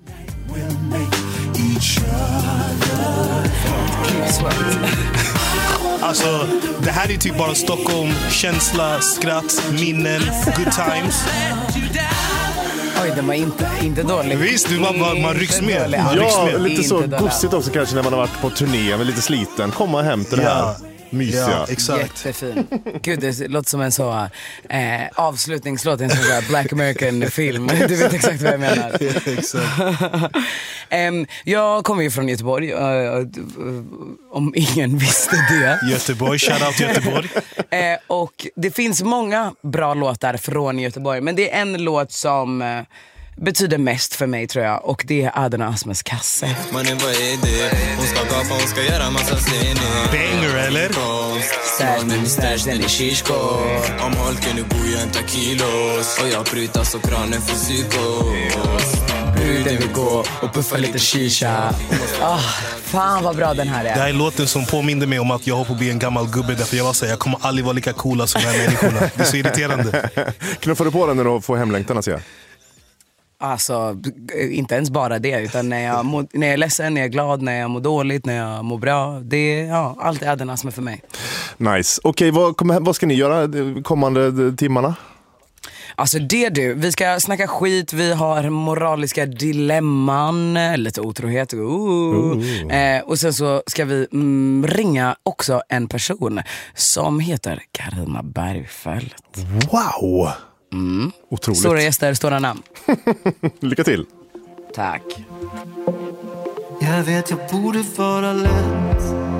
Alltså, det här är typ bara Stockholm, känsla, skratt, minnen, good times. Oj, det var inte, inte dåligt. Visst, du var, man, man rycks med. Man rycks ja, med. lite så gossigt också kanske när man har varit på turné med lite sliten. Komma hem till det här. Mysiga. Ja, exakt. Jättefin. Gud, det låter som en så eh, avslutningslåt i en sån där Black American-film. Du vet exakt vad jag menar. Ja, exakt. um, jag kommer ju från Göteborg, uh, uh, om ingen visste det. Göteborg, shoutout Göteborg. uh, och det finns många bra låtar från Göteborg, men det är en låt som... Uh, betyder mest för mig, tror jag. Och det är Adana Asmas kasse. Mannen, vad är det? Hon ska gapa, hon ska göra massa scener. Banger, eller? Stash med min stash, den är shishko. Om holken, nu bor jag en takilos. Och jag bryter så kranen för psykos. Bruden vill gå och puffa lite shisha. Oh, fan vad bra den här är. Det här är låten som påminner mig om att jag har på att bli en gammal gubbe. Därför jag var så här, jag kommer aldrig vara lika coola som de här människorna. Det är så irriterande. Knuffar du på den när du får hemlängtan att se? Alltså, inte ens bara det, utan när jag, må, när jag är ledsen, när jag är glad, när jag mår dåligt, när jag mår bra. Det är ja, allt är Adana Asma för mig. Nice. Okej, vad, vad ska ni göra de kommande timmarna? Alltså det du, vi ska snacka skit, vi har moraliska dilemman, lite otrohet, uh. Eh, och sen så ska vi mm, ringa också en person som heter Carina Bergfeldt. Wow! Mm. Otroligt. Stora gäster, stora namn. Lycka till. Tack. Jag vet jag borde vara lätt,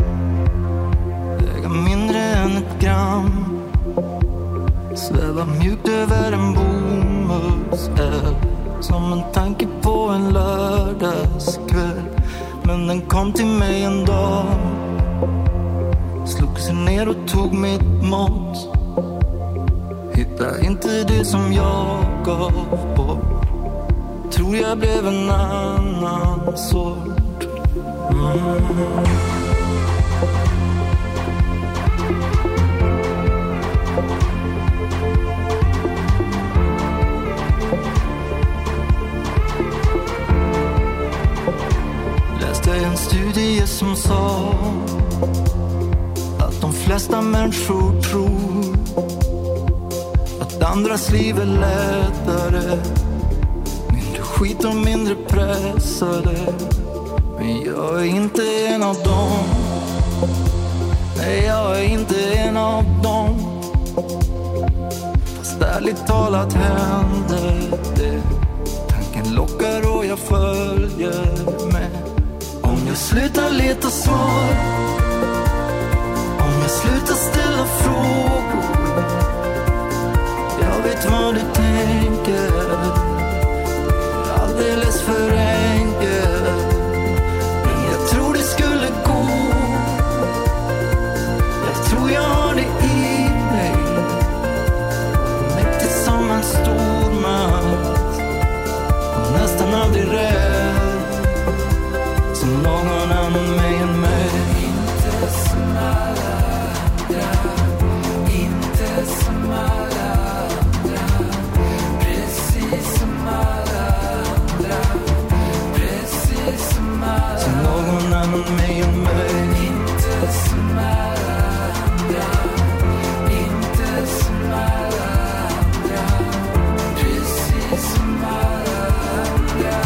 väga mindre än ett gram, sväva mjukt över en bomullsälv, som en tanke på en lördagskväll. Men den kom till mig en dag, slog sig ner och tog mitt mått, hittade inte det som jag gav bort. Tror jag blev en annan sort. Mm. Läste en studie som sa att de flesta människor tror att andras liv är lättare, mindre skit och mindre pressade. Men jag är inte en av dem. Nej, jag är inte en av dem. Fast ärligt talat händer det. Tanken lockar och jag följer med. Om jag slutar leta svar, om jag slutar ställa frågor, jag vet vad du tänker, alldeles för enkelt. Men jag tror det skulle gå, jag tror jag har det i mig, mäktig som en stor makt, och nästan aldrig rädd som någon annan mig än mig. Inte som alla andra, inte som alla andra, precis som alla andra, precis som alla, som någon annan mig än mig. Inte som alla andra, inte som alla andra, precis som alla andra.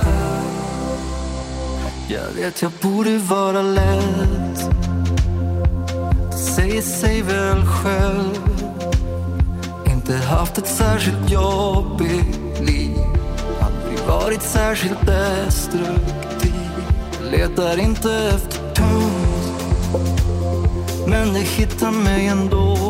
Jag vet jag borde vara lätt, det säger sig väl själv. Inte haft ett särskilt jobbigt liv, aldrig varit särskilt destruktiv. Letar inte efter tungt, men det hittar mig ändå.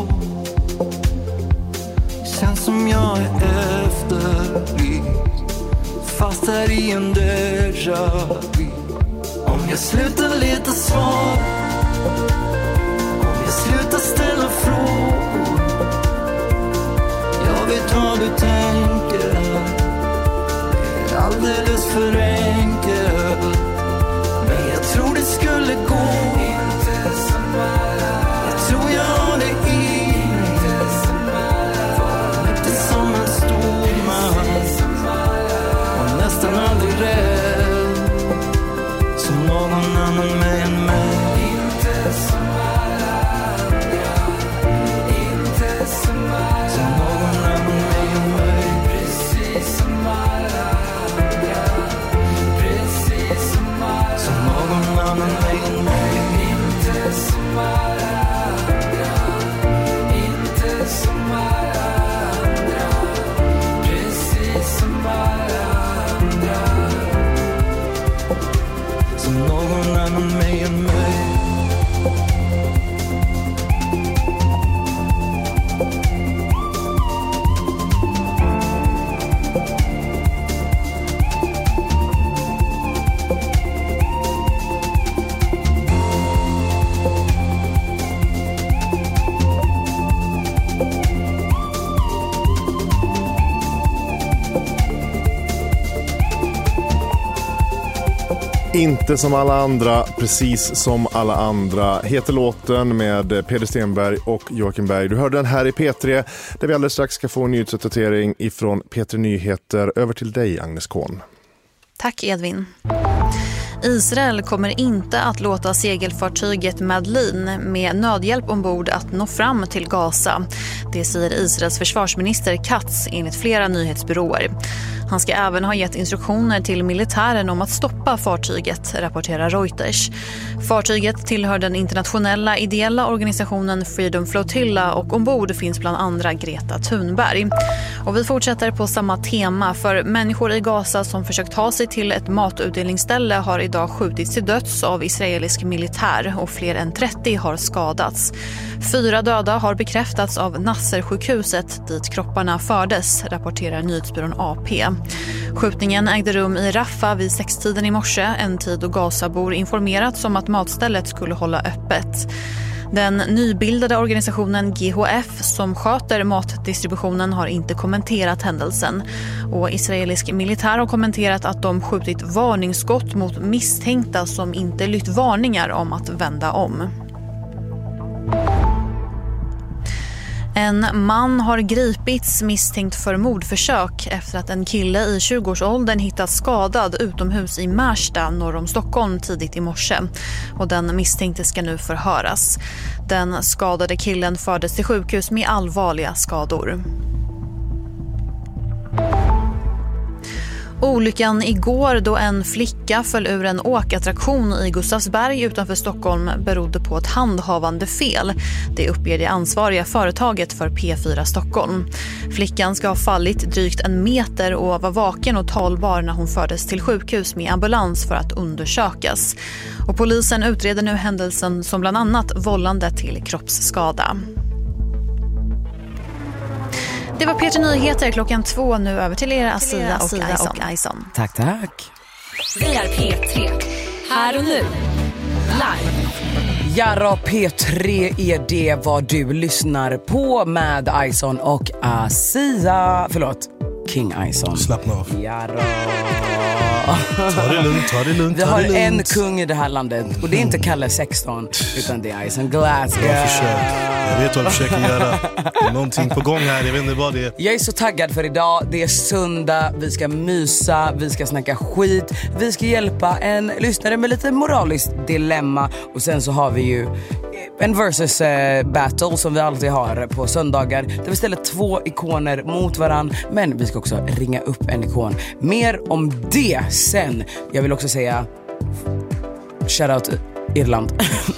Känns som jag är efterlyst, fast här i en déjà vu. Om jag slutar leta svar, om jag slutar ställa frågor, jag vet vad du tänker, det är alldeles för enkelt. Men jag tror det skulle gå, inte som alla, jag tror jag har det i mig, inte som alla, mäktig som en stor makt, och nästan aldrig rädd som någon annan mig än mig. Inte som alla andra, inte som alla, som någon annan mig än mig. Precis som alla andra, precis som alla, som någon annan mig än mig. Inte som alla andra, inte som alla andra, precis som alla andra, som någon annan mig än mig. Inte som alla andra, precis som alla andra heter låten med Peder Stenberg och Joakim Berg. Du hörde den här i P tre, där vi alldeles strax ska få en nyhetsuppdatering ifrån P tre Nyheter. Över till dig, Agnes Kohn. Tack Edvin. Israel kommer inte att låta segelfartyget Madeleine med nödhjälp ombord att nå fram till Gaza. Det säger Israels försvarsminister Katz enligt flera nyhetsbyråer. Han ska även ha gett instruktioner till militären om att stoppa fartyget, rapporterar Reuters. Fartyget tillhör den internationella ideella organisationen Freedom Flotilla och ombord finns bland andra Greta Thunberg. Och vi fortsätter på samma tema, för människor i Gaza som försökt ta sig till ett matutdelningsställe har idag skjutits till döds av israelisk militär och fler än trettio har skadats. Fyra döda har bekräftats av Nasser-sjukhuset dit kropparna fördes, rapporterar nyhetsbyrån A P. Skjutningen ägde rum i Rafah vid sextiden i morse, en tid då Gazabor informerats om att matstället skulle hålla öppet. Den nybildade organisationen G H F som sköter matdistributionen har inte kommenterat händelsen. Och israelisk militär har kommenterat att de skjutit varningsskott mot misstänkta som inte lytt varningar om att vända om. En man har gripits misstänkt för mordförsök efter att en kille i tjugoårsåldern hittats skadad utomhus i Märsta norr om Stockholm tidigt i morse. Och den misstänkte ska nu förhöras. Den skadade killen fördes till sjukhus med allvarliga skador. Olyckan igår då en flicka föll ur en åkattraktion i Gustavsberg utanför Stockholm berodde på ett handhavande fel. Det uppger det ansvariga företaget för P fyra Stockholm. Flickan ska ha fallit drygt en meter och var vaken och talbar när hon fördes till sjukhus med ambulans för att undersökas. Och polisen utreder nu händelsen som bland annat vållande till kroppsskada. Det var P tre Nyheter klockan två, nu över till er Asia och Aison. och Aison. Tack, tack. Vi är P tre. Här och nu. Live. Jara, P tre är det vad du lyssnar på med Aison och Asia. Förlåt, King Aison. Slappna av. Jara. Ta det lugnt, ta det lugnt. Vi har lugnt. en kung i det här landet och det är inte Kalle sexton utan det är Aison Glasgow. Jag försöker. Jag vet vad jag försöker göra. Det är någonting på gång här, jag vet inte vad det är. Jag är så taggad för idag. Det är söndag, vi ska mysa, vi ska snacka skit, vi ska hjälpa en lyssnare med lite moraliskt dilemma. Och sen så har vi ju en versus eh, battle som vi alltid har på söndagar, där vi ställer två ikoner mot varann, men vi ska också ringa upp en ikon. Mer om det sen. Jag vill också säga shoutout Irland.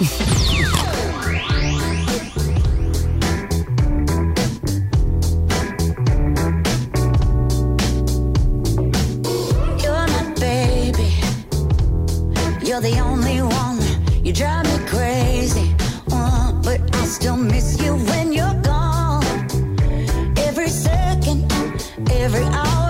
You're the only one, you drive me crazy, uh, but I still miss you when you're gone. Every second, every hour.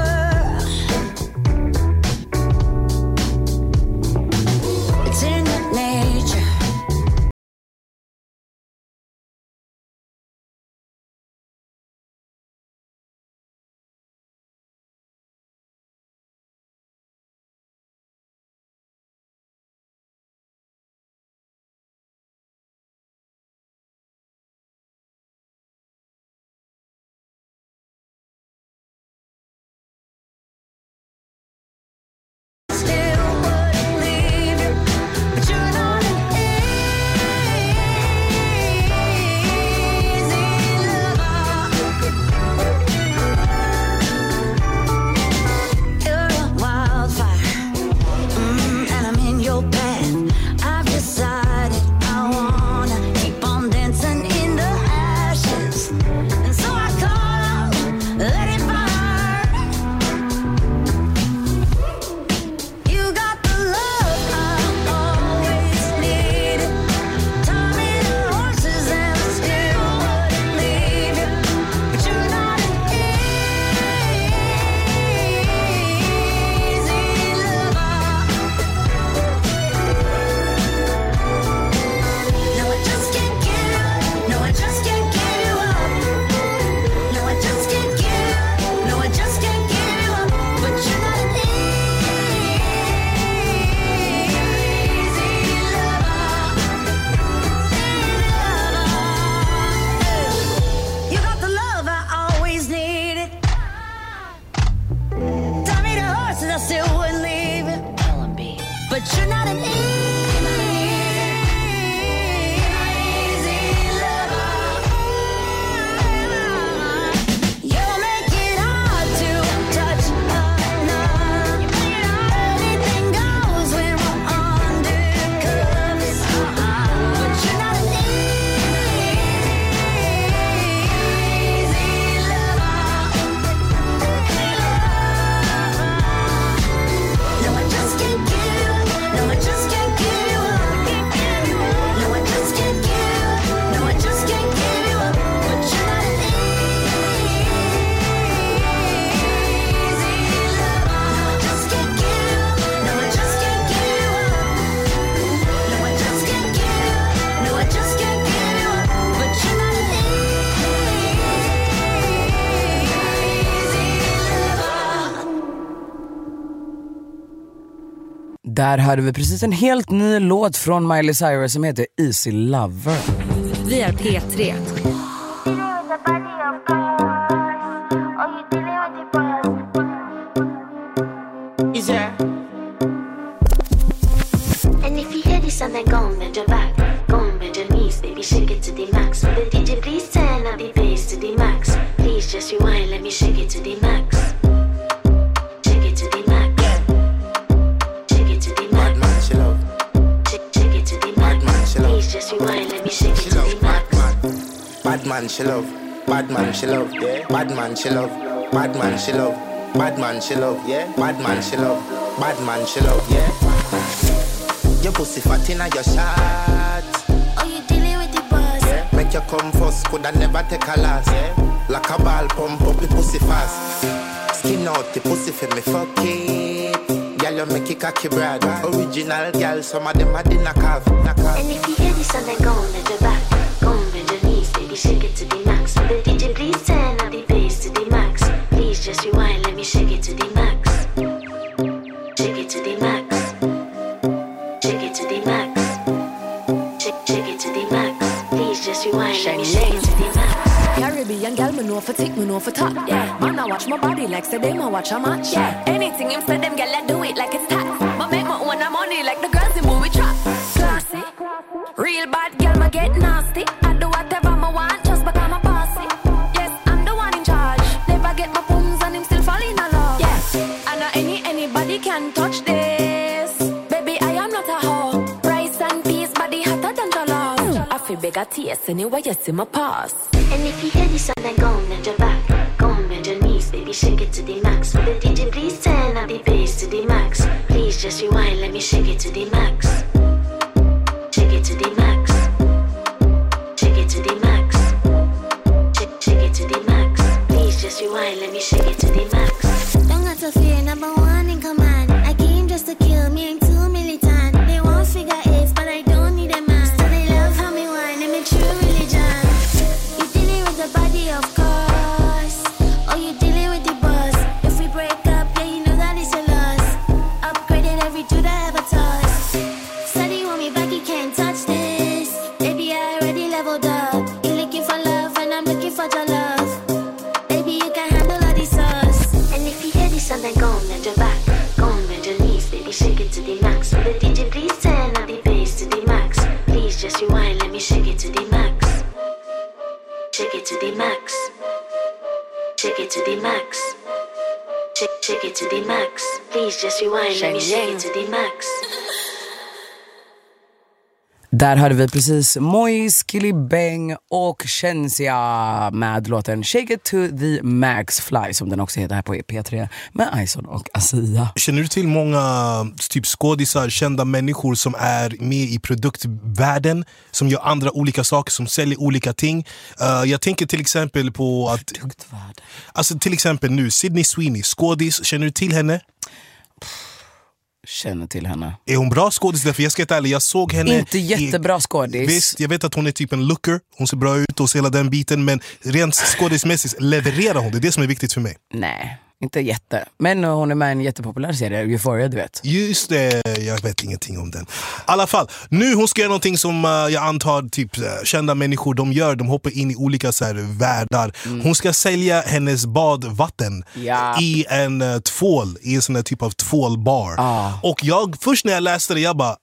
Där hörde vi precis en helt ny låt från Miley Cyrus som heter Easy Lover. Vi är P tre. And if you hear this and then go on bend your back, go on bend your knees, baby shake it to the max. Will the D J please turn up the bass to the max? Please just rewind, let me shake it to the max. Shake it to the max. Shake it to the max. Bad man, she love. Shake, shake it to the max. Bad man, she love. Please just rewind, let me shake it to the max. Bad man, she love. Bad man, she love. Yeah. Bad man, she love. Bad man, she love. Bad man, she love. Yeah. Bad man, she love. Bad man, she love. Yeah. Your pussy fat inna your shot. Oh, you dealing with the boss? Yeah. Make you come first, coulda never take a last. Yeah. Like a ball pump up the pussy fast. Skin out the pussy for me fuck it. Girl, you make it cocky brad. Original girl, some of them are the knockoff. And if you hear this and then go on bend your back, go on bend your knees, baby shake it to the max. Will the D J please turn up the bass to the max? Please just rewind, let me shake it to the max. Shake it to the max. Shake it to the max. Shake, shake it to the max. Please just rewind, let me shake it to the max. Caribbean girl, me know for tick, me know for top. Yeah, man, I watch my body like say them I watch a match. Yeah, anything him say them girl, I do it like it's tax. But make my own money like the girls in movie trap. Classy, real bad girl, me get nasty. I do whatever I want just because I'm a bossy. Yes, I'm the one in charge. Never get my pums and him still fall in love. Yeah, and not any anybody can touch this. Baby, I am not a hoe. Rice and peas, body hotter than the love. I feel big at taste anyway, you see my pass. And if you hear this and then go on bend your back, go on bend your knees, baby shake it to the max. Will the D J please turn up the bass to the max? Please just rewind, let me shake it to the max. Shake it to the max. Shake it to the max. Shake, shake it to the max. Please just rewind, let me shake it to the max. Don't got to fear, number one in command. I came just to kill me, ain't too militant. They won't figure eight, but I don't need a man. So they love how me whine, and me true religion. You dealing with the body, of course. Oh, you dealing with the boss. If we break up, yeah, you know that it's a loss. Upgraded every dude I ever touched. Said he want me back, he can't touch this. Baby, I already leveled up. You looking for love, and I'm looking for your love. Baby, you can handle all these sauce. And if you hear this and then go on bend your back, go on bend your knees, baby shake it to the max. Will the D J please turn up the bass to the max? Please just rewind, let me shake it to the max. Shake it to the max. Shake it to the max. Shake, shake it to the max. Please just rewind, let me shake it to the max. Där hörde vi precis Mois, Kilibeng och Shensia med låten Shake It To The Max Fly, som den också heter här på P tre med Ison och Asia. Känner du till många typ skådisar, kända människor som är med i produktvärlden, som gör andra olika saker, som säljer olika ting? Uh, jag tänker till exempel på att... Produktvärlden? Alltså till exempel nu, Sydney Sweeney, skådis, känner du till henne? Känner till henne. Är hon bra skådis? Därför jag ska inte ärlig, jag såg henne. Inte jättebra skådis. Visst, jag vet att hon är typ en looker. Hon ser bra ut och hela den biten. Men rent skådismässigt levererar hon. Det är det som är viktigt för mig. Nej, inte jätte. Men hon är med i en jättepopulär serie, Euphoria, du vet. Just det, jag vet ingenting om den. I alla fall, nu hon ska göra någonting som uh, jag antar typ uh, kända människor de gör. De hoppar in i olika så här världar. Mm. Hon ska sälja hennes badvatten ja. i en uh, tvål, i en sån här typ av tvålbar. Ah. Och jag, först när jag läste det, jag bara,